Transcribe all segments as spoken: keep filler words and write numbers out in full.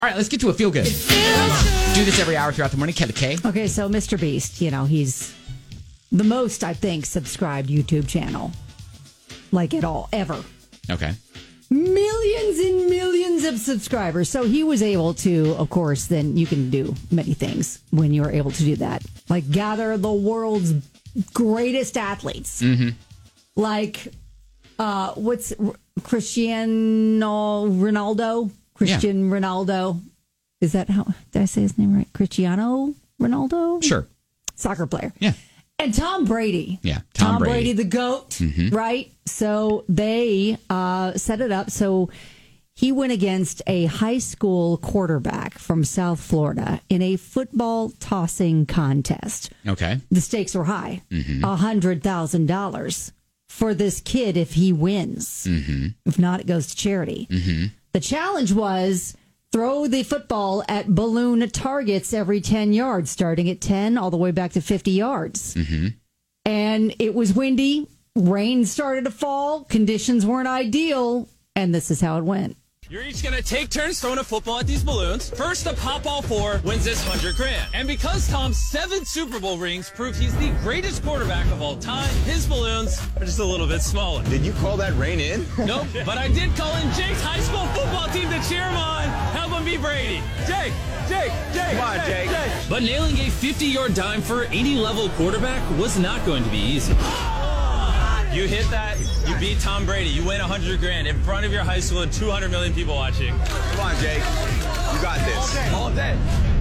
All right, let's get to a feel good. Do this every hour throughout the morning. Kevin K. Okay, so Mister Beast, you know, he's the most, I think, subscribed YouTube channel. Like at all, ever. Okay. Millions and millions of subscribers. So he was able to, of course, then you can do many things when you're able to do that. Like gather the world's greatest athletes. Mm-hmm. Like, uh, what's Cristiano Ronaldo? Christian yeah. Ronaldo. Is that how, did I say his name right? Cristiano Ronaldo? Sure. Soccer player. Yeah. And Tom Brady. Yeah, Tom, Tom Brady. Brady, the GOAT, mm-hmm. right? So they uh, set it up. So he went against a high school quarterback from South Florida in a football tossing contest. Okay. The stakes were high. Mm-hmm. one hundred thousand dollars for this kid if he wins. Mm-hmm. If not, it goes to charity. Mm-hmm. The challenge was throw the football at balloon targets every ten yards, starting at ten all the way back to fifty yards. Mm-hmm. And it was windy. Rain started to fall. Conditions weren't ideal. And this is how it went. You're each going to take turns throwing a football at these balloons. First to pop all four wins this hundred grand. And because Tom's seven Super Bowl rings prove he's the greatest quarterback of all time, his balloons are just a little bit smaller. Did you call that rain in? Nope, but I did call in Jake's high school football team to cheer him on. Help him beat Brady. Jake, Jake, Jake. Come on, Jake. Jake. But nailing a fifty-yard dime for any level quarterback was not going to be easy. You hit that, you beat Tom Brady, you win one hundred grand in front of your high school and two hundred million people watching. Come on, Jake. You got this. All day. All day.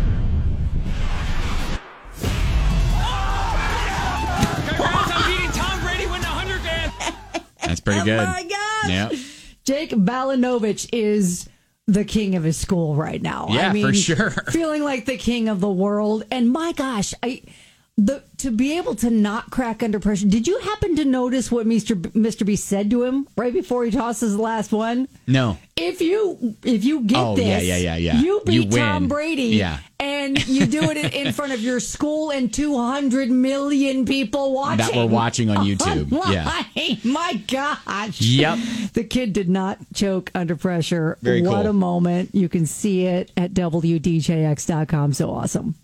Congrats on beating Tom Brady, winning one hundred grand. That's pretty good. Oh, my God. Yeah. Jake Balanovich is the king of his school right now. Yeah, I mean, for sure. Feeling like the king of the world. And my gosh, I... The, to be able to not crack under pressure. Did you happen to notice what Mister B, Mister B said to him right before he tosses the last one? No. If you if you get oh, this, yeah, yeah, yeah, yeah. you beat you Tom Brady, yeah. and you do it in front of your school and two hundred million people watching. That were watching on YouTube. Oh, yeah. My, my gosh. Yep. The kid did not choke under pressure. Very what cool. a moment. You can see it at W D J X dot com. So awesome.